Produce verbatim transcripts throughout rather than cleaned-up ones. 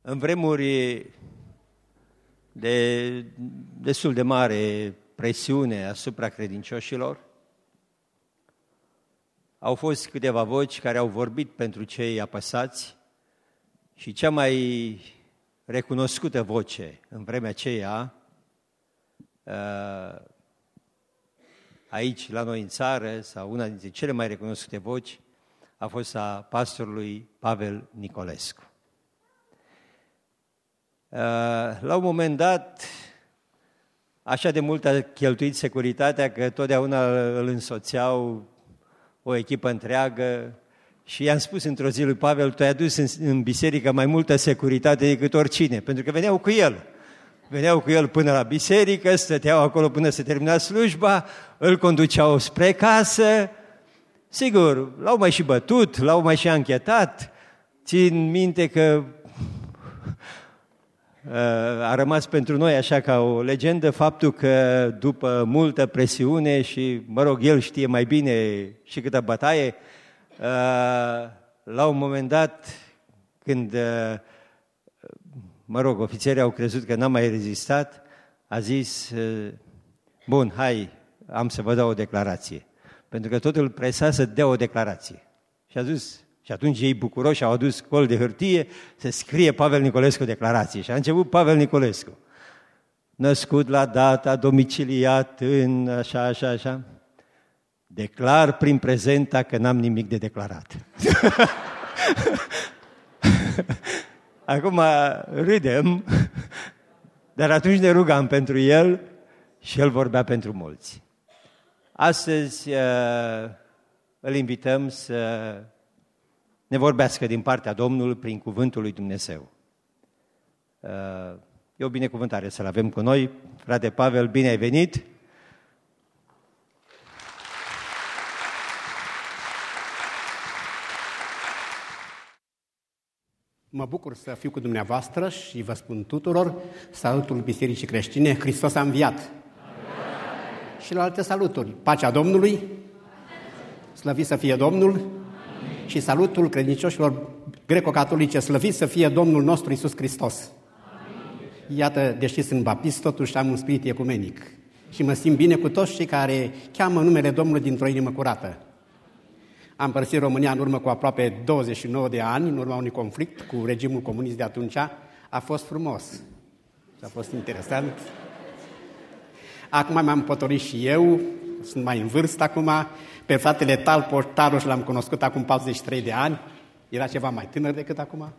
În vremuri de destul de mare presiune asupra credincioșilor, au fost câteva voci care au vorbit pentru cei apăsați și cea mai recunoscută voce în vremea aceea, aici la noi în țară, sau una dintre cele mai recunoscute voci, a fost a pastorului Pavel Nicolescu. La un moment dat, așa de mult a cheltuit securitatea că totdeauna îl însoțeau o echipă întreagă și i-am spus într-o zi lui Pavel: tu ai adus în, în biserică mai multă securitate decât oricine, pentru că veneau cu el. Veneau cu el până la biserică, stăteau acolo până se termina slujba, îl conduceau spre casă. Sigur, l-au mai și bătut, l-au mai și anchetat. Țin minte că a rămas pentru noi așa ca o legendă faptul că după multă presiune și, mă rog, el știe mai bine și câtă bătaie, la un moment dat, când, mă rog, ofițerii au crezut că n-a mai rezistat, a zis: bun, hai, am să vă dau o declarație. Pentru că totul îl presa să dea o declarație. Și a zis... Și atunci ei bucuroși au adus col de hârtie să scrie Pavel Nicolescu declarație. Și a început Pavel Nicolescu. Născut la data, domiciliat în așa, așa, așa. Declar prin prezenta că n-am nimic de declarat. Acum râdem, dar atunci ne rugam pentru el și el vorbea pentru mulți. Astăzi îl invităm să ne vorbească din partea Domnului prin cuvântul lui Dumnezeu. E o binecuvântare să-l avem cu noi. Frate Pavel, bine ai venit! Mă bucur să fiu cu dumneavoastră și vă spun tuturor salutul Bisericii Creștine: Hristos a înviat! Amin. Și la alte saluturi: pacea Domnului, slăvit să fie Domnul! Amin. Și salutul credincioșilor greco-catolice: slăvit să fie Domnul nostru Iisus Hristos! Amin. Iată, deși sunt baptist, totuși am un spirit ecumenic și mă simt bine cu toți cei care cheamă numele Domnului dintr-o inimă curată. Am părăsit România în urmă cu aproape douăzeci și nouă de ani, în urma unui conflict cu regimul comunist de atunci. A fost frumos și a fost interesant. Acum m-am potolit și eu, sunt mai în vârstă acum. Pe fratele Talpo Taruș l-am cunoscut acum patruzeci și trei de ani, era ceva mai tânăr decât acum.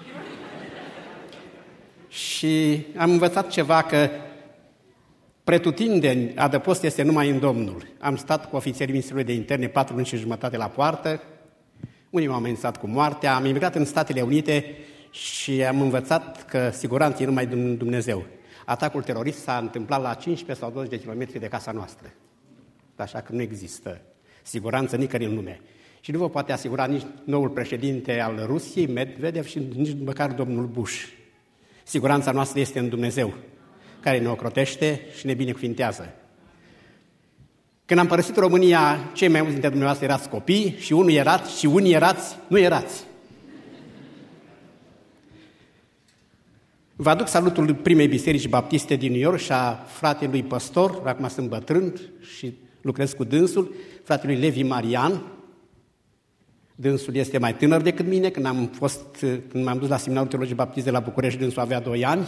Și am învățat ceva, că pretutindeni adăpost este numai în Domnul. Am stat cu ofițerii Ministerului de Interne patru luni și jumătate la poartă, unii m-au amenințat cu moartea, am emigrat în Statele Unite și am învățat că siguranța e numai Dumnezeu. Atacul terorist s-a întâmplat la cincisprezece sau douăzeci de kilometri de casa noastră, așa că nu există siguranță nicăieri în lume. Și nu vă poate asigura nici noul președinte al Rusiei, Medvedev, și nici măcar domnul Bush. Siguranța noastră este în Dumnezeu, care ne ocrotește și ne binecuvintează. Când am părăsit România, cei mai mulți dintre dumneavoastră erați copii și unul erați și unii erați, nu erați. Vă aduc salutul primei biserici baptiste din New York și a fratelui păstor, acum sunt bătrân și lucrez cu dânsul, fratelui Levi Marian. Dânsul este mai tânăr decât mine. Când am fost, când m-am dus la Seminarul Teologic Baptist de la București, dânsul avea doi ani.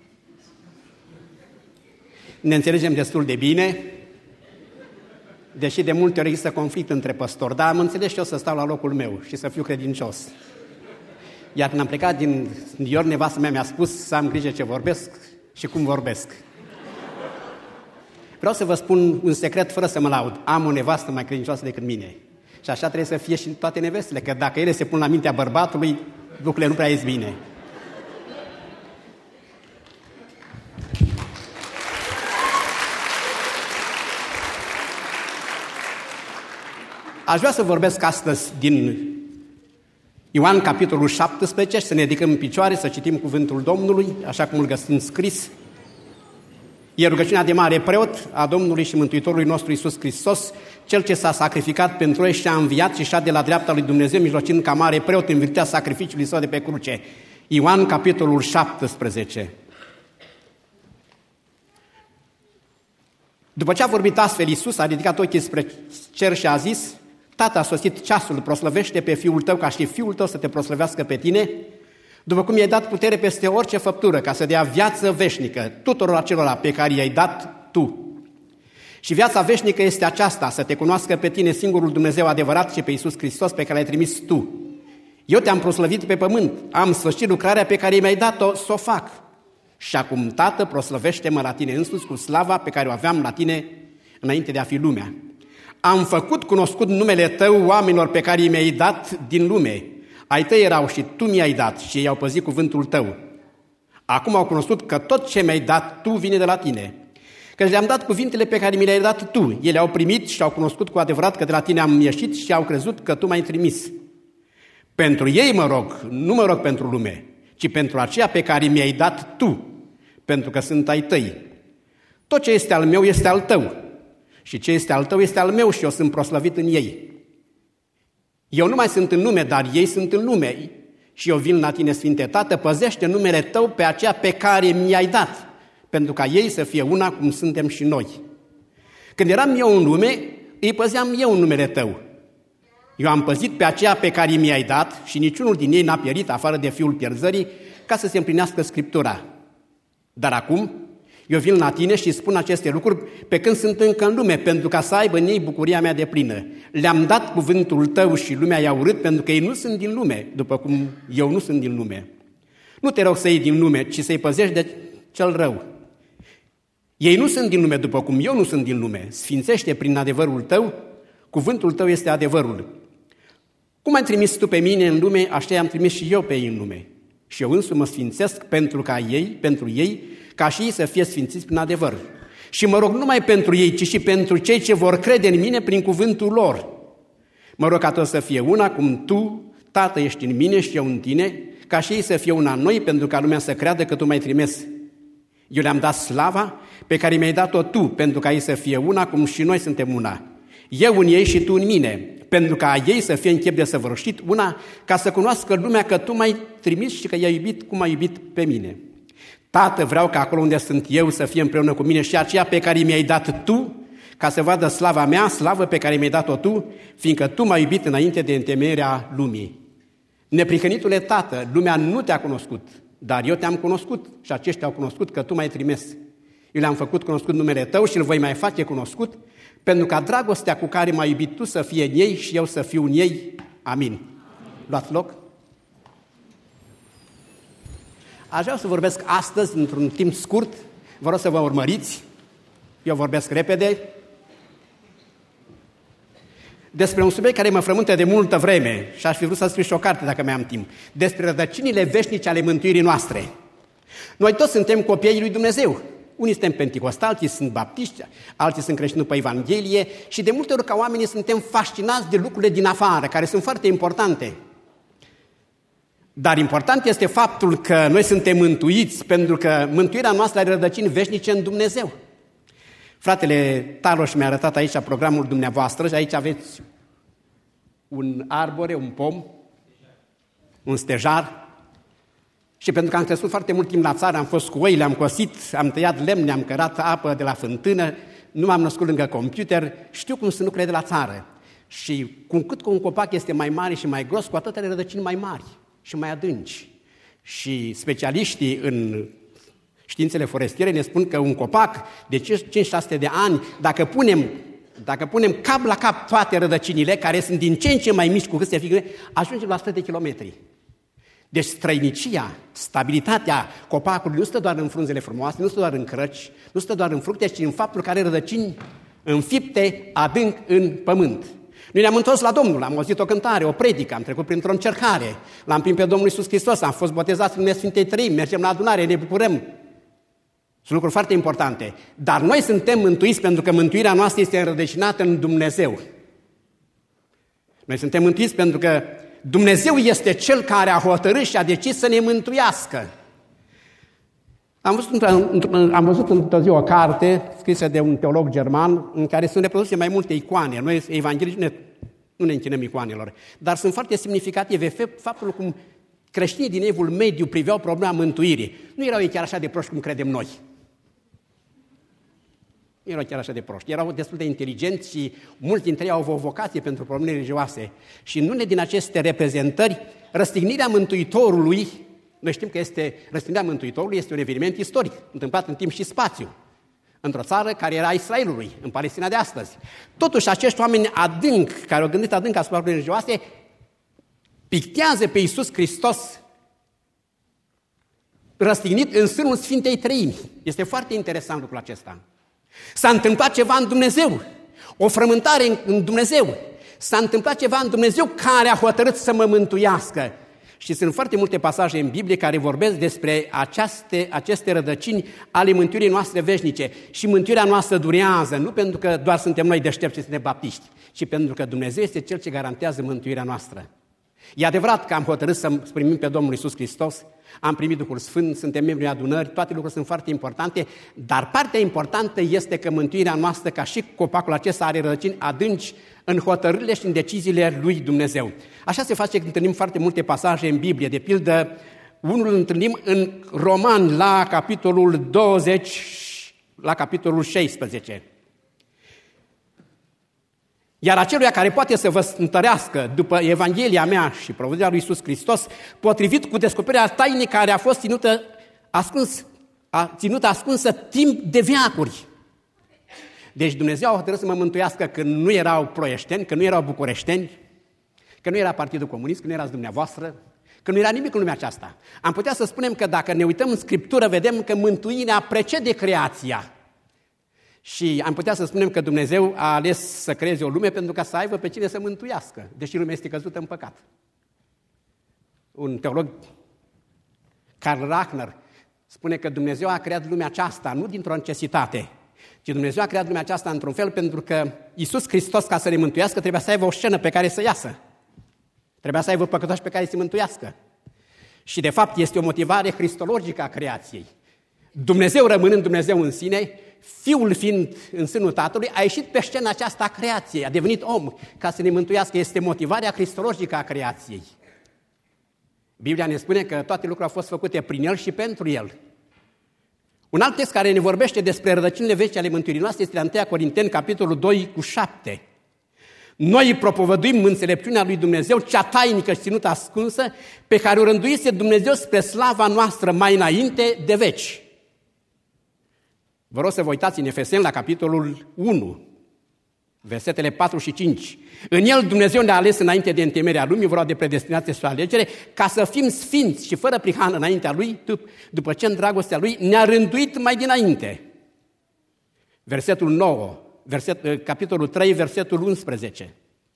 Ne înțelegem destul de bine, deși de multe ori există conflict între păstori, dar am înțeles și eu să stau la locul meu și să fiu credincios. Iar când am plecat din New York, nevastă mea mi-a spus să am grijă ce vorbesc și cum vorbesc. Vreau să vă spun un secret fără să mă laud. Am o nevastă mai credincioasă decât mine. Și așa trebuie să fie și toate nevestele, că dacă ele se pun la mintea bărbatului, lucrurile nu prea ies bine. Aș vrea să vorbesc astăzi din Ioan, capitolul șaptesprezece, și să ne ridicăm în picioare, să citim cuvântul Domnului, așa cum îl găsim scris. E rugăciunea de mare preot a Domnului și Mântuitorului nostru Iisus Hristos, Cel ce s-a sacrificat pentru noi și a înviat și șade la dreapta lui Dumnezeu, mijlocind ca mare preot în virtutea sacrificiului său de pe cruce. Ioan, capitolul șaptesprezece. După ce a vorbit astfel, Iisus a ridicat ochii spre cer și a zis: Tată, a sosit ceasul, proslăvește pe Fiul tău ca și Fiul tău să te proslăvească pe tine, după cum i-ai dat putere peste orice făptură, ca să dea viață veșnică tuturor acelora pe care i-ai dat tu. Și viața veșnică este aceasta, să te cunoască pe tine, singurul Dumnezeu adevărat, și pe Iisus Hristos pe care l-ai trimis tu. Eu te-am proslăvit pe pământ, am sfârșit lucrarea pe care mi-ai dat-o să o fac. Și acum, Tată, proslăvește-mă la tine însuți cu slava pe care o aveam la tine înainte de a fi lumea. Am făcut cunoscut numele tău oamenilor pe care mi-ai dat din lume. Ai tăi erau și tu mi-ai dat și ei au păzit cuvântul tău. Acum au cunoscut că tot ce mi-ai dat tu vine de la tine. Că le-am dat cuvintele pe care mi le-ai dat tu. Ele au primit și au cunoscut cu adevărat că de la tine am ieșit și au crezut că tu m-ai trimis. Pentru ei mă rog, nu mă rog pentru lume, ci pentru aceea pe care mi-ai dat tu, pentru că sunt ai tăi. Tot ce este al meu este al tău și ce este al tău este al meu și eu sunt proslăvit în ei. Eu nu mai sunt în lume, dar ei sunt în lume și eu vin la tine, Sfinte Tată, păzește numele tău pe aceea pe care mi-ai dat, pentru ca ei să fie una cum suntem și noi. Când eram eu în lume, îi păzeam eu în numele tău. Eu am păzit pe aceea pe care mi-ai dat și niciunul din ei n-a pierit afară de fiul pierzării, ca să se împlinească Scriptura. Dar acum eu vin la tine și spun aceste lucruri pe când sunt încă în lume, pentru ca să aibă în ei bucuria mea deplină. Le-am dat cuvântul tău și lumea i-a urât, pentru că ei nu sunt din lume, după cum eu nu sunt din lume. Nu te rog să iei din lume, ci să-i păzești de cel rău. Ei nu sunt din lume, după cum eu nu sunt din lume. Sfințește prin adevărul tău, cuvântul tău este adevărul. Cum ai trimis tu pe mine în lume, așa am trimis și eu pe ei în lume. Și eu însumi mă sfințesc pentru ca ei, pentru ei, ca și ei să fie sfințiți prin adevăr. Și mă rog nu numai pentru ei, ci și pentru cei ce vor crede în mine prin cuvântul lor. Mă rog ca toți să fie una, cum tu, Tată, ești în mine și eu în tine, ca și ei să fie una în noi, pentru ca lumea să creadă că tu m-ai trimis. Eu le-am dat slava pe care mi-ai dat-o tu, pentru ca ei să fie una, cum și noi suntem una. Eu în ei și tu în mine, pentru ca ei să fie în chip desăvârșit una, ca să cunoască lumea că tu m-ai trimis și că i-ai iubit cum ai iubit pe mine. Tată, vreau ca acolo unde sunt eu să fie împreună cu mine și aceea pe care mi-ai dat tu, ca să vadă slava mea, slavă pe care mi-ai dat-o tu, fiindcă tu m-ai iubit înainte de întemeierea lumii. Neprihănitule Tată, lumea nu te-a cunoscut, dar eu te-am cunoscut și aceștia au cunoscut că tu m-ai trimis. Eu le-am făcut cunoscut numele tău și îl voi mai face cunoscut, pentru ca dragostea cu care m-ai iubit tu să fie în ei și eu să fiu în ei. Amin. Amin. Luați loc. Aș vrea să vorbesc astăzi, într-un timp scurt, vă rog să vă urmăriți, eu vorbesc repede, despre un subiect care mă frământă de multă vreme și aș fi vrut să scriu și o carte dacă mai am timp, despre rădăcinile veșnice ale mântuirii noastre. Noi toți suntem copiii lui Dumnezeu. Unii suntem penticostali, alții sunt baptiști, alții sunt creștini după Evanghelie și de multe ori ca oamenii suntem fascinați de lucrurile din afară, care sunt foarte importante. Dar important este faptul că noi suntem mântuiți, pentru că mântuirea noastră are rădăcini veșnice în Dumnezeu. Fratele Taroș mi-a arătat aici programul dumneavoastră și aici aveți un arbore, un pom, un stejar. Și pentru că am crescut foarte mult timp la țară, am fost cu oile, am cosit, am tăiat lemne, am cărat apă de la fântână, nu m-am născut lângă computer, știu cum sunt lucrurile de la țară. Și cu cât un copac este mai mare și mai gros, cu atât are rădăcini mai mari și mai adânci. Și specialiștii în științele forestiere ne spun că un copac de cinci șase sute de ani, dacă punem, dacă punem cap la cap toate rădăcinile, care sunt din ce în ce mai mici cu cât se fie, ajungem la o sută de kilometri. Deci străinicia, stabilitatea copacului nu stă doar în frunzele frumoase, nu stă doar în crăci, nu stă doar în fructe, ci în faptul că are rădăcini înfipte adânc în pământ. Noi ne-am întors la Domnul, am auzit o cântare, o predică, am trecut printr-o încercare, l-am prins pe Domnul Iisus Hristos, am fost botezați în numele Sfintei Trăimi, mergem la adunare, ne bucurăm. Sunt lucruri foarte importante. Dar noi suntem mântuiți pentru că mântuirea noastră este înrădăcinată în Dumnezeu. Noi suntem mântuiți pentru că Dumnezeu este Cel care a hotărât și a decis să ne mântuiască. Am văzut, am văzut într-o zi o carte scrisă de un teolog german în care sunt reproduse mai multe icoane. Noi, evanghelici, ne, nu ne închinăm icoanelor, dar sunt foarte semnificative faptul cum creștinii din Evul Mediu priveau problema mântuirii. Nu erau ei chiar așa de proști cum credem noi. Nu erau chiar așa de proști. Erau destul de inteligenți și mulți dintre ei au o vocație pentru probleme religioase. Și în unele din aceste reprezentări, răstignirea Mântuitorului, noi știm că este, răstignirea Mântuitorului este un eveniment istoric, întâmplat în timp și spațiu, într-o țară care era Israelului, în Palestina de astăzi. Totuși, acești oameni adânc, care au gândit adânc asupra problemelor religioase, pictează pe Iisus Hristos răstignit în sânul Sfintei Treimi. Este foarte interesant lucrul acesta. S-a întâmplat ceva în Dumnezeu, o frământare în Dumnezeu. S-a întâmplat ceva în Dumnezeu care a hotărât să mă mântuiască. Și sunt foarte multe pasaje în Biblie care vorbesc despre aceste, aceste rădăcini ale mântuirii noastre veșnice. Și mântuirea noastră durează, nu pentru că doar suntem noi deștepți și suntem baptiști, ci pentru că Dumnezeu este Cel ce garantează mântuirea noastră. E adevărat că am hotărât să primim pe Domnul Iisus Hristos, am primit Duhul Sfânt, suntem membri ai adunări, toate lucrurile sunt foarte importante, dar partea importantă este că mântuirea noastră, ca și copacul acesta, are rădăcini adânci în hotărârile și în deciziile lui Dumnezeu. Așa se face că întâlnim foarte multe pasaje în Biblie, de pildă, unul îl întâlnim în Romani, la capitolul douăzeci, la capitolul șaisprezece. Iar aceluia care poate să vă întărească după Evanghelia mea și propovăduirea lui Iisus Hristos, potrivit cu descoperirea tainei care a fost ținută, ascuns, a, ținută ascunsă timp de veacuri. Deci Dumnezeu a hotărât să mă mântuiască când nu erau proieșteni, când nu erau bucureșteni, că nu era Partidul Comunist, că nu erați dumneavoastră, că nu era nimic în lumea aceasta. Am putea să spunem că dacă ne uităm în Scriptură, vedem că mântuirea precede creația. Și am putea să spunem că Dumnezeu a ales să creeze o lume pentru ca să aibă pe cine să mântuiască, deși lumea este căzută în păcat. Un teolog, Karl Rahner, spune că Dumnezeu a creat lumea aceasta nu dintr-o necesitate, ci Dumnezeu a creat lumea aceasta într-un fel pentru că Iisus Hristos, ca să ne mântuiască, trebuia să aibă o scenă pe care să iasă. Trebuia să aibă păcătoși pe care să-i mântuiască. Și de fapt este o motivare cristologică a creației. Dumnezeu rămânând Dumnezeu în sine, Fiul fiind în sânul Tatălui, a ieșit pe scena aceasta a creației, a devenit om ca să ne mântuiască. Este motivarea cristologică a creației. Biblia ne spune că toate lucrurile au fost făcute prin El și pentru El. Un alt text care ne vorbește despre rădăcinile vești ale mântuirii noastre este la întâi Corinteni, capitolul doi, cu șapte. Noi propovăduim înțelepciunea lui Dumnezeu, cea tainică și ținută ascunsă, pe care o rânduise Dumnezeu spre slava noastră mai înainte de veci. Vă rog să vă uitați în Efeseni la capitolul unu, versetele patru și cinci. În El Dumnezeu ne-a ales înainte de întemeierea lumii, vorba de predestinație și alegere, ca să fim sfinți și fără prihană înaintea Lui, după ce în dragostea Lui ne-a rânduit mai dinainte. Versetul nouă, verset, capitolul trei, versetul unsprezece.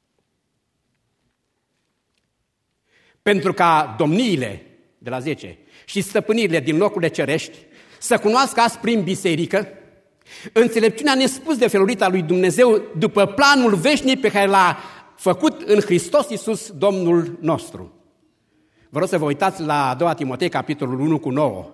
Pentru ca domniile, de la zece, și stăpânirile din locurile cerești să cunoască azi prin biserică înțelepciunea nespus de felurita lui Dumnezeu după planul veșnic pe care l-a făcut în Hristos Iisus, Domnul nostru. Vă rog să vă uitați la a doua Timotei, capitolul unu cu nouă.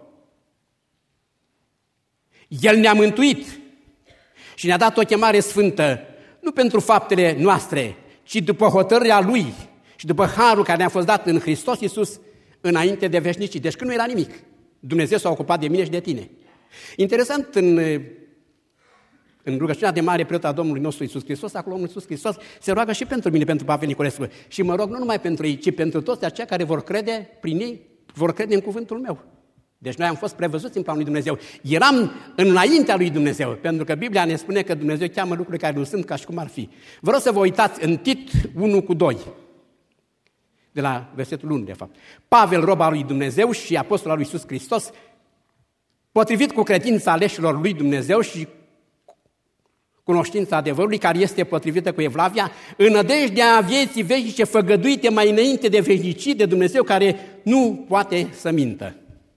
El ne-a mântuit și ne-a dat o chemare sfântă, nu pentru faptele noastre, ci după hotărârea Lui și după harul care ne-a fost dat în Hristos Iisus înainte de veșnicii. Deci când nu era nimic, Dumnezeu s-a ocupat de mine și de tine. Interesant, în, în rugăciunea de mare preot a Domnului nostru Iisus Hristos, acolo Domnul Iisus Hristos se roagă și pentru mine, pentru Pavel Nicolescu. Și mă rog nu numai pentru ei, ci pentru toți aceia care vor crede prin ei, vor crede în cuvântul meu. Deci noi am fost prevăzuți în planul lui Dumnezeu. Eram înaintea lui Dumnezeu, pentru că Biblia ne spune că Dumnezeu cheamă lucruri care nu sunt ca și cum ar fi. Vă rog să vă uitați în Tit unu cu doi. De la versetul unu, de fapt. Pavel, rob al lui Dumnezeu și apostol al lui Iisus Hristos, potrivit cu credința aleșilor lui Dumnezeu și cunoștința adevărului, care este potrivită cu Evlavia, în nădejdea vieții veșnice făgăduite mai înainte de veșnicii de Dumnezeu, care nu poate să mintă.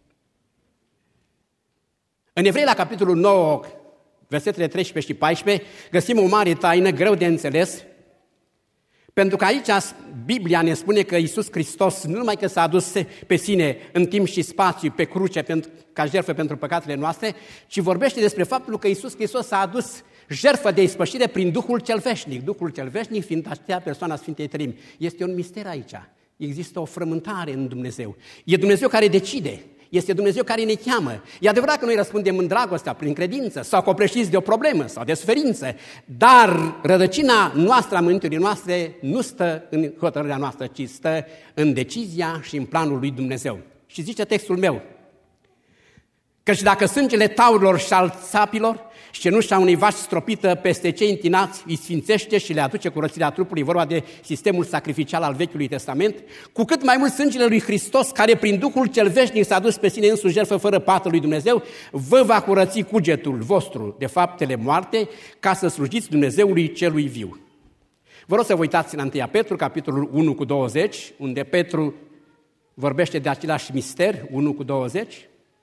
În Evrei, la capitolul nouă, versetele treisprezece și paisprezece, găsim o mare taină, greu de înțeles, pentru că aici Biblia ne spune că Iisus Hristos nu numai că s-a adus pe sine în timp și spațiu, pe cruce, pentru, ca jertfă pentru păcatele noastre, ci vorbește despre faptul că Iisus Hristos s-a adus jertfă de ispășire prin Duhul cel veșnic. Duhul cel veșnic fiind aceea persoana Sfintei Treimi. Este un mister aici. există o frământare în Dumnezeu. E Dumnezeu care decide. Este Dumnezeu care ne cheamă. E adevărat că noi răspundem în dragostea, prin credință, sau copleșiți de o problemă sau de suferință, dar rădăcina noastră a mântuirii noastre nu stă în hotărârea noastră, ci stă în decizia și în planul lui Dumnezeu. Și zice textul meu, căci dacă sângele taurilor și al țapilor și cenușa unei vaci stropită peste cei întinați îi sfințește și le aduce curățirea trupului, vorba de sistemul sacrificial al Vechiului Testament, cu cât mai mult sângele lui Hristos, care prin Duhul cel veșnic s-a dus pe sine însuși jertfă fără pată lui Dumnezeu, vă va curăți cugetul vostru de faptele moarte, ca să slujiți Dumnezeului celui viu. Vă rog să vă uitați în întâi Petru, capitolul unu cu douăzeci, unde Petru vorbește de același mister, unu cu douăzeci.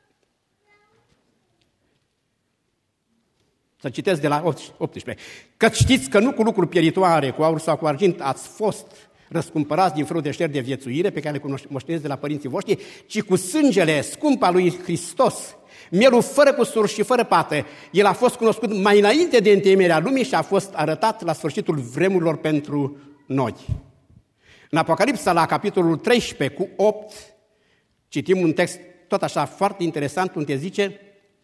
Să citesc de la optsprezece. Că știți că nu cu lucruri pieritoare, cu aur sau cu argint, ați fost răscumpărați din felul de șteri de viețuire pe care le moșteniți de la părinții voștri, ci cu sângele scump al lui Hristos, mielul fără cusur și fără pată. El a fost cunoscut mai înainte de întemeierea lumii și a fost arătat la sfârșitul vremurilor pentru noi. În Apocalipsa, la capitolul treisprezece cu opt, citim un text tot așa foarte interesant, unde zice: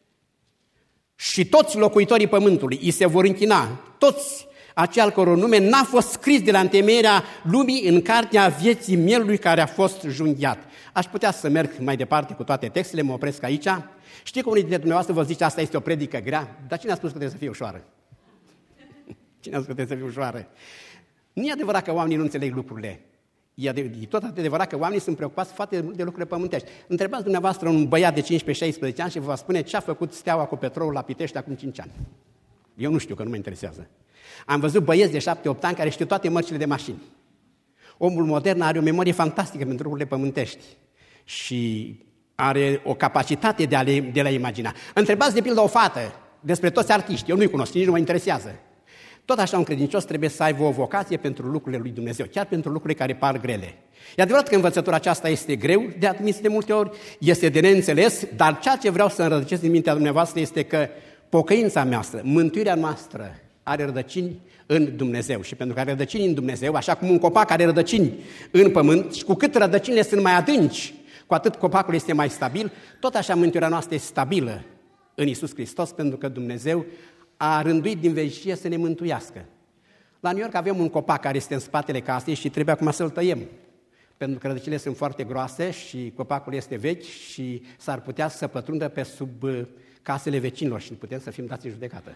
și toți locuitorii pământului îi se vor închina, toți aceia al căror nume n-a fost scris de la întemeierea lumii în cartea vieții mielului care a fost junghiat. Aș putea să merg mai departe cu toate textele, mă opresc aici. Știi că unii dintre dumneavoastră vă zice, asta este o predică grea, dar cine a spus că trebuie să fie ușoară? Cine a spus că trebuie să fie ușoară? Nu e adevărat că oamenii nu înțeleg lucrurile. E tot adevărat că oamenii sunt preocupați foarte mult de lucrurile pământești. Întrebați dumneavoastră un băiat de cincisprezece șaisprezece ani și vă va spune ce a făcut Steaua cu petrolul la Pitești acum cinci ani. Eu nu știu, că nu mă interesează. Am văzut băieți de șapte opt ani care știu toate mărcile de mașini. Omul modern are o memorie fantastică pentru lucrurile pământești și are o capacitate de a le, de a le imagina. Întrebați de pildă o fată despre toți artiști, eu nu-i cunosc, nici nu mă interesează. Tot așa un credincios trebuie să aibă o vocație pentru lucrurile lui Dumnezeu, chiar pentru lucrurile care par grele. E adevărat că învățătura aceasta este greu de admis de multe ori, este de neînțeles, dar ceea ce vreau să înrădăcinez din mintea dumneavoastră este că pocăința noastră, mântuirea noastră are rădăcini în Dumnezeu. Și pentru că are rădăcini în Dumnezeu, așa cum un copac are rădăcini în pământ, și cu cât rădăcinile sunt mai adânci, cu atât copacul este mai stabil, tot așa mântuirea noastră este stabilă în Iisus Hristos, pentru că Dumnezeu a rânduit din veșnicie să ne mântuiască. La New York avem un copac care este în spatele casei și trebuie acum să-l tăiem, pentru că rădăcinile sunt foarte groase și copacul este vechi și s-ar putea să pătrundă pe sub casele vecinilor și putem să fim dați în judecată.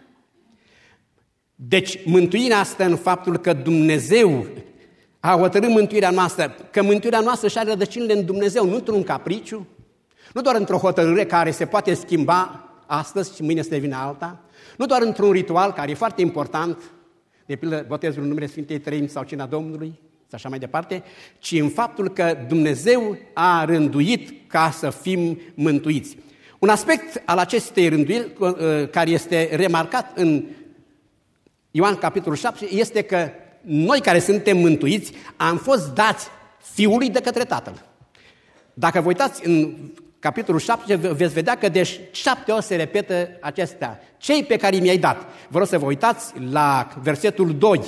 Deci mântuirea stă în faptul că Dumnezeu a hotărât mântuirea noastră, că mântuirea noastră și are rădăcinile în Dumnezeu, nu într-un capriciu, nu doar într-o hotărâre care se poate schimba astăzi și mâine să devină alta, nu doar într-un ritual care e foarte important, de pildă botezul în numele Sfintei Treimi sau cina Domnului, și așa mai departe, ci în faptul că Dumnezeu a rânduit ca să fim mântuiți. Un aspect al acestei rânduiri care este remarcat în Ioan capitolul șapte este că noi care suntem mântuiți am fost dați Fiului de către Tatăl. Dacă vă uitați în capitolul șapte, veți vedea că de șapte ori se repetă acestea. Cei pe care mi-ai dat. Vă rog să vă uitați la versetul doi.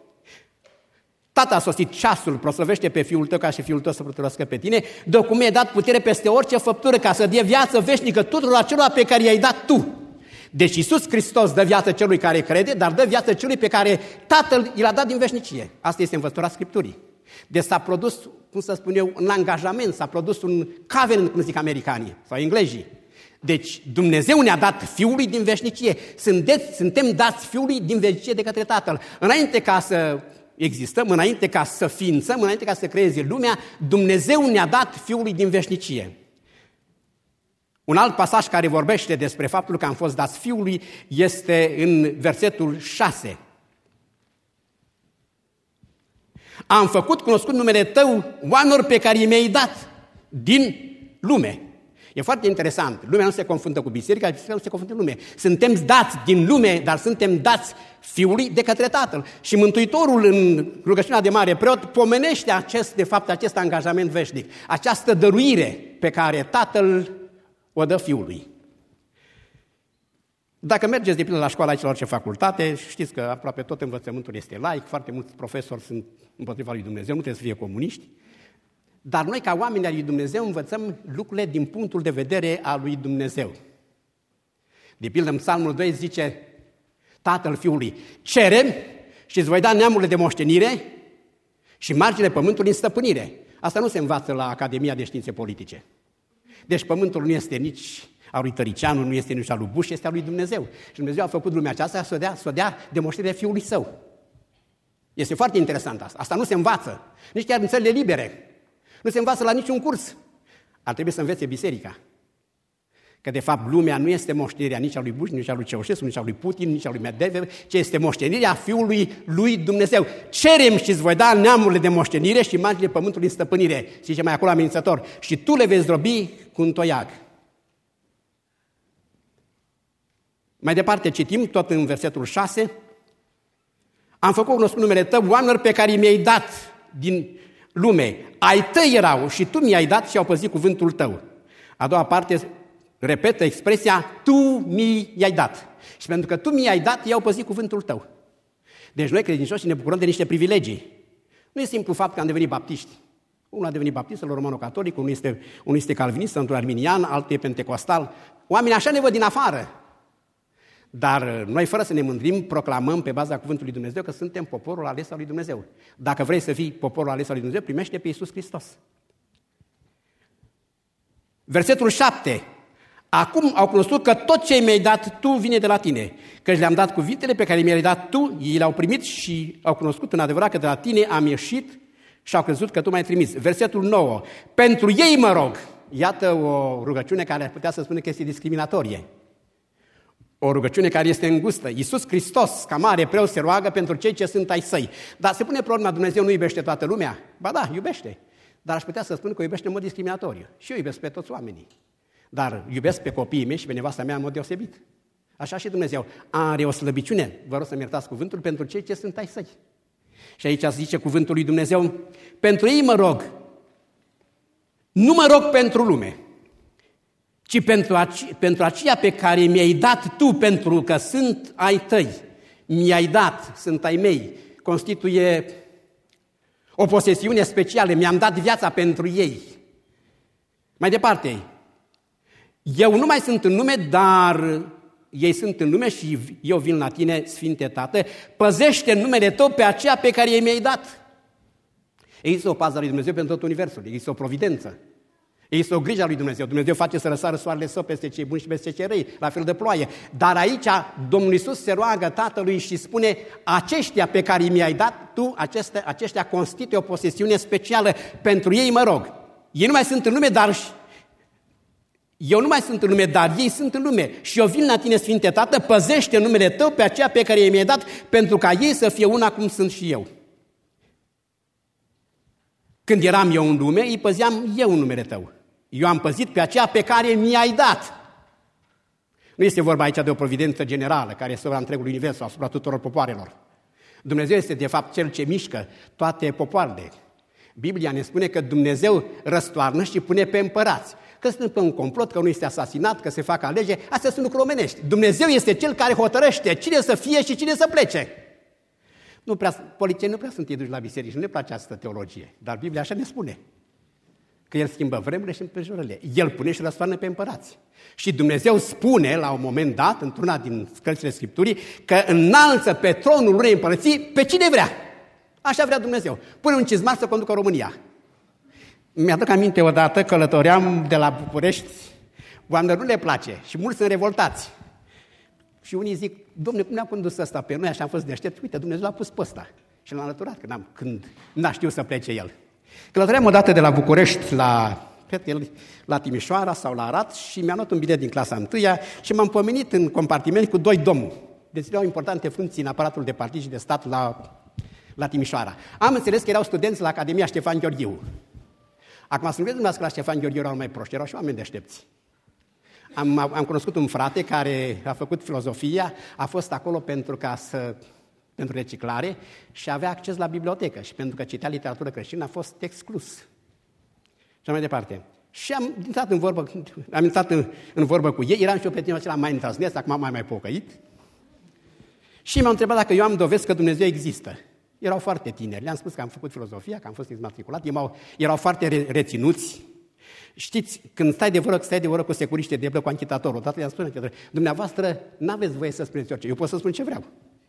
Tata a sosit ceasul, proslăvește pe Fiul tău ca și Fiul tău să prătărească pe tine, de cum mi-ai dat putere peste orice făptură ca să dea viață veșnică tuturor acelora pe care i-ai dat tu. Deci Iisus Hristos dă viață celui care crede, dar dă viață celui pe care Tatăl i l-a dat din veșnicie. Asta este învățătura Scripturii. Deci s-a produs, cum să spun eu, un angajament, s-a produs un covenant, cum zic americanii sau englezii. Deci Dumnezeu ne-a dat Fiului din veșnicie. Sunteți, suntem dați Fiului din veșnicie de către Tatăl. Înainte ca să existăm, înainte ca să ființăm, înainte ca să creeze lumea, Dumnezeu ne-a dat Fiului din veșnicie. Un alt pasaj care vorbește despre faptul că am fost dați Fiului este în versetul șase. Am făcut cunoscut numele tău oamenilor pe care mi-ai dat din lume. E foarte interesant. Lumea nu se confundă cu biserica, biserica nu se confundă cu lume. Suntem dați din lume, dar suntem dați Fiului de către Tatăl. Și Mântuitorul în rugăciunea de mare preot pomenește acest, de fapt, acest angajament veșnic, această dăruire pe care Tatăl o dă Fiului. Dacă mergeți de pildă la școală aici la orice facultate, știți că aproape tot învățământul este laic, foarte mulți profesori sunt împotriva lui Dumnezeu, nu trebuie să fie comuniști. Dar noi, ca oameni ai lui Dumnezeu, învățăm lucrurile din punctul de vedere al lui Dumnezeu. De pildă, în Psalmul doi zice Tatăl Fiului, cerem și îți voi da neamurile de moștenire și marginile pământului în stăpânire. Asta nu se învață la Academia de Științe Politice. Deci pământul nu este nici al lui Tăricianu, nu este nici al lui Bush, este al lui Dumnezeu. Și Dumnezeu a făcut lumea aceasta să o dea, să o dea de moștenire Fiului Său. Este foarte interesant asta. Asta nu se învață, nici chiar în țările libere. Nu se învață la niciun curs. Ar trebui să învețe biserica. Că de fapt lumea nu este moștenirea nici a lui Bush, nici a lui Ceaușescu, nici a lui Putin, nici a lui Medvedev, ci este moștenirea Fiului lui Dumnezeu. Cerem și îți voi da neamurile de moștenire și marginile pământului în stăpânire. Și zice mai acolo amenințător, și tu le vezi drobi cu un toiag. Mai departe citim, tot în versetul șase, am făcut cunoscut numele tău oamenilor pe care mi-ai dat din lume. Ai tăi erau și tu mi-ai dat și au păzit cuvântul tău. A doua parte repetă expresia, tu mi-ai dat. Și pentru că tu mi-ai dat, i-au păzit cuvântul tău. Deci noi credincioși ne bucurăm de niște privilegii. Nu e simplu fapt că am devenit baptiști. Unul a devenit baptist, unul romano-catolic, unul este, unul este calvinist, unul arminian, altul e pentecostal. Oamenii așa ne văd din afară. Dar noi, fără să ne mândrim, proclamăm pe baza cuvântului Dumnezeu că suntem poporul ales al lui Dumnezeu. Dacă vrei să fii poporul ales al lui Dumnezeu, primește pe Iisus Hristos. Versetul șapte. Acum au cunoscut că tot ce mi-ai dat tu vine de la tine, căci le-am dat cuvintele pe care mi le-ai dat tu, ei le-au primit și au cunoscut în adevărat că de la tine am ieșit și au crezut că tu m-ai trimis. Versetul nouă. Pentru ei mă rog. Iată o rugăciune care ar putea să spună că este discriminatorie. O rugăciune care este îngustă. Iisus Hristos, ca mare preot, se roagă pentru cei ce sunt ai săi. Dar se pune problema, Dumnezeu nu iubește toată lumea? Ba da, iubește. Dar aș putea să spun că o iubește în mod discriminatoriu. Și eu iubesc pe toți oamenii. Dar iubesc pe copiii mei și pe nevasta mea în mod deosebit. Așa și Dumnezeu are o slăbiciune, vă rog să-mi iertați cuvântul, pentru cei ce sunt ai săi. Și aici zice cuvântul lui Dumnezeu, pentru ei mă rog, nu mă rog pentru lume, ci pentru, ace- pentru aceea pe care mi-ai dat tu, pentru că sunt ai tăi, mi-ai dat, sunt ai mei, constituie o posesiune specială, mi-am dat viața pentru ei. Mai departe, eu nu mai sunt în lume, dar ei sunt în lume și eu vin la tine, Sfinte Tată, păzește în numele tău pe aceea pe care ei mi-ai dat. Există o pază a lui Dumnezeu pentru tot universul, există o providență, există o grijă a lui Dumnezeu. Dumnezeu face să răsară soarele său peste cei buni și peste cei răi, la fel de ploaie. Dar aici Domnul Iisus se roagă Tatălui și spune, aceștia pe care mi-ai dat tu, acestea, aceștia constituie o posesiune specială, pentru ei mă rog. Ei nu mai sunt în lume, dar eu nu mai sunt în lume, dar ei sunt în lume. Și eu vin la tine, Sfinte Tată, păzește numele tău pe aceea pe care mi-ai dat, pentru ca ei să fie una cum sunt și eu. Când eram eu în lume, îi păzeam eu în numele tău. Eu am păzit pe aceea pe care mi-ai dat. Nu este vorba aici de o providență generală, care este asupra întregului univers, asupra tuturor popoarelor. Dumnezeu este, de fapt, Cel ce mișcă toate popoarele. Biblia ne spune că Dumnezeu răstoarnă și pune pe împărați. Că sunt pe un complot, că nu este asasinat, că se fac alegeri, astea sunt lucruri omenești. Dumnezeu este Cel care hotărăște cine să fie și cine să plece. Nu prea, polițieni nu prea sunt eduși la biserici, nu ne place această teologie, dar Biblia așa ne spune. Că El schimbă vremurile și împrejurările. El pune și răstoarnă pe împărați. Și Dumnezeu spune, la un moment dat, într-una din cărțile Scripturii, că înalță pe tronul unei împărății pe cine vrea. Așa vrea Dumnezeu. Pune un cizmar să conducă România. Mi-aduc aminte odată, călătoream de la București, oamenilor nu le place și mulți sunt revoltați. Și unii zic, Dom'le, cum ne-a condus ăsta pe noi, așa am fost deștept, uite, Dumnezeu l-a pus pe ăsta. Și l-a înlăturat când, am, când n-a știut să plece el. Călătoream odată de la București la, cred că la Timișoara sau la Arad și mi-am luat un bilet din clasa întâia și m-am pomenit în compartiment cu doi domni. Dețineau importante funcții în aparatul de partid și de stat la, la Timișoara. Am înțeles că erau studenți la Academia Ștefan Gheorghiu. Acum să nu vedeți că la Ștefan Gheorghiu erau mai proști, erau și oameni deștepți. Am, am cunoscut un frate care a făcut filozofia, a fost acolo pentru ca să, pentru reciclare și avea acces la bibliotecă și pentru că citea literatură creștină a fost exclus. Și mai departe. Și am intrat în vorbă, am intrat în, în vorbă cu ei, eram și eu pe timpul acela mai întrăznesc, acum mai mai pocăit. Și m-a întrebat dacă eu am dovezi că Dumnezeu există. Erau foarte tineri. Le-am spus că am făcut filozofia, că am fost exmatriculat, erau, erau foarte re- reținuți. Știți, când stai de vorbă, stai de vorbă cu securiște, de cu anchetatorul, odată le-am spus, dumneavoastră n-aveți voie să spuneți orice, eu pot să spun ce vreau.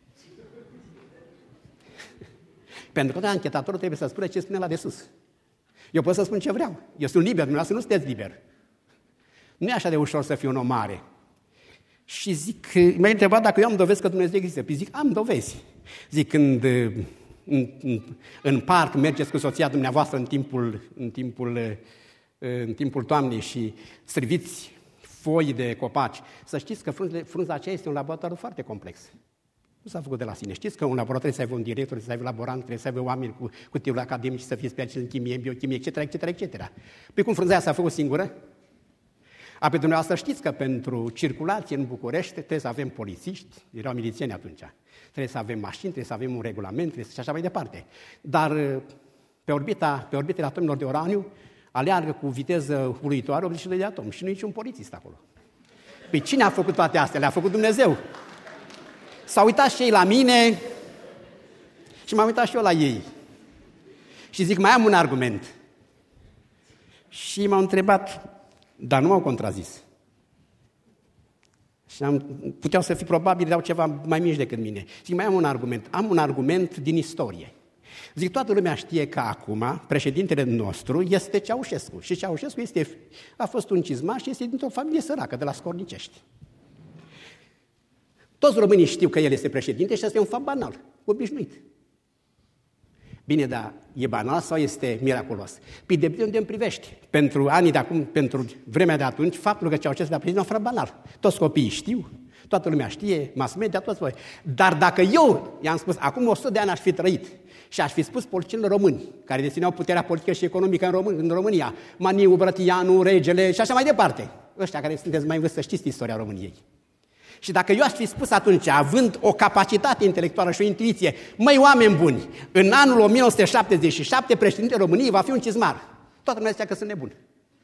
Pentru că anchetatorul trebuie să spună ce spune la de sus. Eu pot să spun ce vreau. Eu sunt liber, dumneavoastră nu sunteți liber. Nu e așa de ușor să fiu un om mare. Și zic, m-a întrebat dacă eu am dovezi că Dumnezeu există. Păi zic, am dovezi. Zic, când în, în, în parc mergeți cu soția dumneavoastră în timpul, în timpul, în timpul toamnei și striviți foi de copaci, să știți că frunza, frunza aceea este un laborator foarte complex. Nu s-a făcut de la sine. Știți că un laborator trebuie să aibă un director, trebuie să aibă laborant, trebuie să aibă oameni cu, cu titluri academici, să fie specialiști în chimie, în biochimie, et cetera, et cetera, et cetera. Păi cum frunza aia s-a făcut singură? Apoi dumneavoastră știți că pentru circulație în București trebuie să avem polițiști, erau milițieni atunci, trebuie să avem mașini, trebuie să avem un regulament, trebuie să și așa mai departe. Dar pe orbita, pe orbitele atomilor de uraniu aleargă cu viteză uluitoare optzeci și doi de atomi și nu e niciun polițist acolo. Păi cine a făcut toate astea? Le-a făcut Dumnezeu. S-au uitat și ei la mine și m-am uitat și eu la ei. Și zic, mai am un argument. Și m-au întrebat, dar nu m-au contrazis. Și am, puteau să fi probabil, dau ceva mai mici decât mine. Zic, mai am un argument. Am un argument din istorie. Zic, toată lumea știe că acum președintele nostru este Ceaușescu. Și Ceaușescu este, a fost un cizmaș și este dintr-o familie săracă, de la Scornicești. Toți românii știu că el este președinte și asta e un fapt banal, obișnuit. Bine, dar e banal sau este miraculos? Păi de unde îmi privești? Pentru anii de acum, pentru vremea de atunci, faptul că Ceaușescu a președinte e un fapt banal. Toți copiii știu, toată lumea știe, mass media, toți voi. Dar dacă eu i-am spus, acum o sută de ani aș fi trăit și aș fi spus politicienilor români, care dețineau puterea politică și economică în, Român, în România, Maniu, Brătianu, Regele și așa mai departe, ăștia care sunteți mai în vârstă, știți istoria României. Și dacă eu aș fi spus atunci, având o capacitate intelectuală și o intuiție, măi, oameni buni, în anul o mie nouă sute șaptezeci și șapte președintele României va fi un cizmar. Toată lumea zicea că sunt nebuni.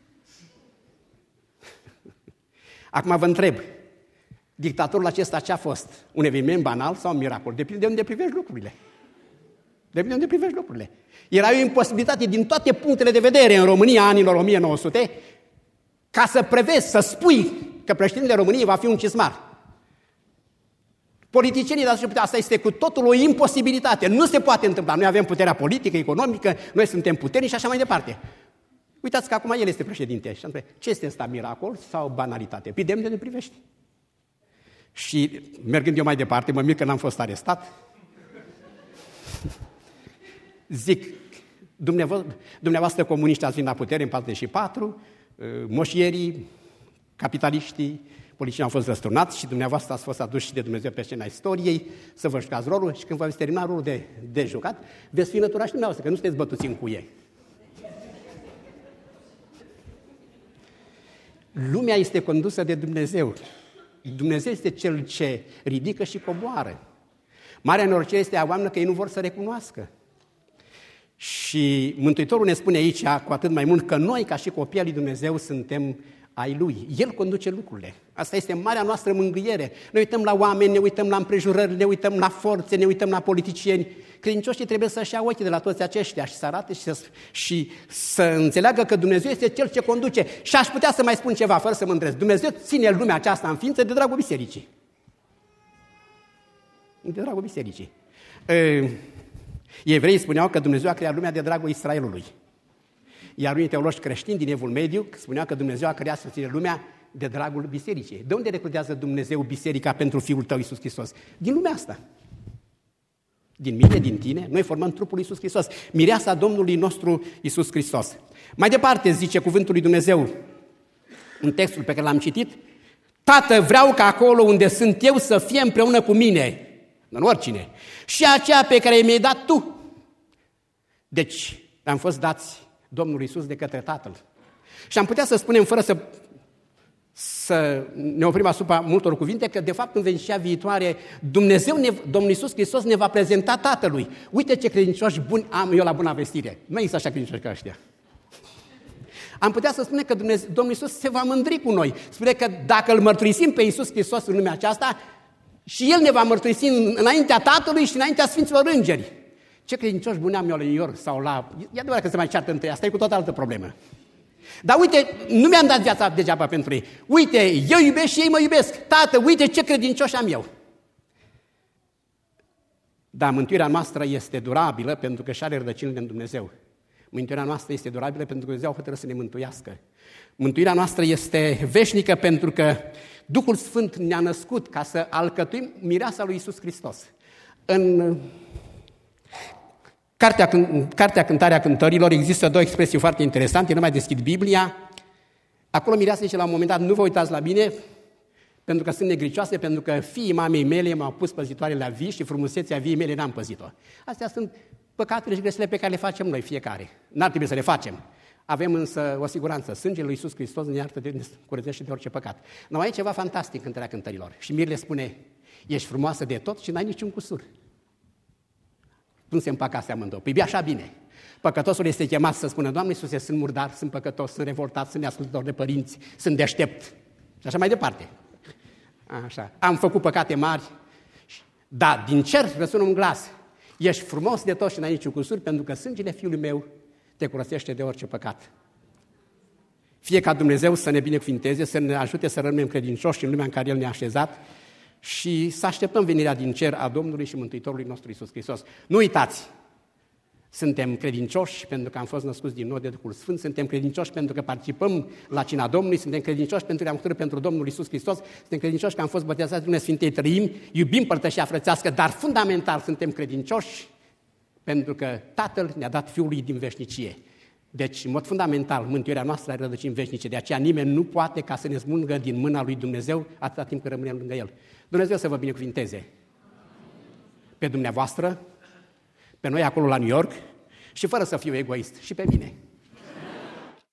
Acum vă întreb, dictatorul acesta ce a fost? Un eveniment banal sau un miracol? Depinde de unde privești lucrurile. Depinde de unde privești lucrurile. Era o imposibilitate din toate punctele de vedere în România anilor o mie nouă sute ca să prevezi, să spui că președintele României va fi un cizmar. Politicienii de atunci, asta este cu totul o imposibilitate. Nu se poate întâmpla. Noi avem puterea politică, economică, noi suntem puternici și așa mai departe. Uitați că acum el este președinte. Și întreb, ce este ăsta, miracol sau banalitate? Păi de unde ne privești? Și mergând eu mai departe, mă mir că n-am fost arestat. Zic, dumneavoastră, dumneavoastră comuniști ați venit la putere în patruzeci și patru, moșierii, capitaliștii, politicienii au fost răsturnați și dumneavoastră ați fost aduși de Dumnezeu pe scena istoriei să vă jucați rolul și când vă veți termina rolul de, de jucat, veți fi înlăturați și dumneavoastră, că nu sunteți bătuți în cuie. Lumea este condusă de Dumnezeu. Dumnezeu este Cel ce ridică și coboară. Marea nenorocire este a oamenilor că ei nu vor să recunoască. Și Mântuitorul ne spune aici, cu atât mai mult, că noi, ca și copiii al lui Dumnezeu, suntem ai Lui. El conduce lucrurile. Asta este marea noastră mângâiere. Ne uităm la oameni, ne uităm la împrejurări, ne uităm la forțe, ne uităm la politicieni. Credincioșii trebuie să-și ia ochii de la toți aceștia și să arate și să, și să înțeleagă că Dumnezeu este Cel ce conduce. Și aș putea să mai spun ceva, fără să mă îndresc. Dumnezeu ține lumea aceasta în ființă de dragul bisericii. De dragul bisericii. Evreii spuneau că Dumnezeu a creat lumea de dragul Israelului. Iar unii teologi creștini din Evul Mediu spuneau că Dumnezeu a creat să ține lumea de dragul bisericii. De unde recrutează Dumnezeu biserica pentru Fiul Tău, Iisus Hristos? Din lumea asta. Din mine, din tine, noi formăm trupul Iisus Hristos. Mireasa Domnului nostru Iisus Hristos. Mai departe zice cuvântul lui Dumnezeu, în textul pe care l-am citit, Tată, vreau ca acolo unde sunt eu să fie împreună cu mine, în oricine, și aceea pe care mi-ai dat Tu. Deci, am fost dați Domnul Iisus de către Tatăl. Și am putea să spunem, fără să, să ne oprim asupra multor cuvinte, că de fapt în veșnicia viitoare Dumnezeu, ne, Domnul Iisus Hristos ne va prezenta Tatălui. Uite ce credincioși buni am eu la Buna Vestire. Nu există așa credincioși ca ăștia. Am putea să spunem că Dumnezeu, Domnul Iisus se va mândri cu noi. Spune că dacă îl mărturisim pe Iisus Hristos în lumea aceasta, și El ne va mărturisi înaintea Tatălui și înaintea Sfinților Îngeri. Ce credincioși buni am eu la New York sau la... E adevărat că se mai ceartă între ei, asta e cu toată altă problemă. Dar uite, nu mi-am dat viața degeaba pentru ei. Uite, eu iubesc și ei mă iubesc. Tată, uite ce credincioși am eu. Dar mântuirea noastră este durabilă pentru că și are rădăcinile în Dumnezeu. Mântuirea noastră este durabilă pentru că Dumnezeu a hotărât să ne mântuiască. Mântuirea noastră este veșnică pentru că Duhul Sfânt ne-a născut ca să alcătuim mireasa lui Iisus Hristos. În Cartea, Cartea Cântarea Cântărilor există două expresii foarte interesante, nu mai deschid Biblia. Acolo mireasa zice la un moment dat, nu vă uitați la mine, pentru că sunt negricioase, pentru că fiii mamei mele m-au pus păzitoare la vii și frumusețea viei mele n-am păzit-o. Astea sunt păcatele și greșelile pe care le facem noi fiecare. N-ar trebui să le facem. Avem însă o siguranță. Sângele lui Iisus Hristos ne iartă, ne curățește de orice păcat. Dar mai e ceva fantastic în Cântarea Cântărilor. Și Mir le spune, ești frumoasă de tot și n-ai niciun cusur. Cum se împacă astea amândouă? Păi bine, așa bine. Păcătosul este chemat să spună, Doamne Iisuse, sunt murdar, sunt păcătos, sunt revoltat, sunt neascultător de părinți, sunt deștept. Și așa mai departe. Așa. Am făcut păcate mari, dar din cer răsună un glas. Ești frumos de tot și n-ai niciun cusur, pentru că sângele Fiului meu te curățește de orice păcat. Fie ca Dumnezeu să ne binecuvinteze, să ne ajute să rămânem credincioși în lumea în care El ne-a așezat și să așteptăm venirea din cer a Domnului și Mântuitorului nostru Iisus Hristos. Nu uitați! Suntem credincioși pentru că am fost născuți din nou de Duhul Sfânt, suntem credincioși pentru că participăm la cina Domnului, suntem credincioși pentru că am hotărât pentru Domnul Iisus Hristos, suntem credincioși că am fost botezați în Sfintei Trăim, iubim părtășia frățească, dar fundamental suntem credincioși pentru că Tatăl ne-a dat Fiul lui din veșnicie. Deci, în mod fundamental, mântuirea noastră are rădăcini veșnice, de aceea nimeni nu poate ca să ne smulgă din mâna lui Dumnezeu atâta timp cât rămânem lângă El. Dumnezeu să vă binecuvinteze pe dumneavoastră, pe noi acolo la New York și fără să fiu egoist, și pe mine.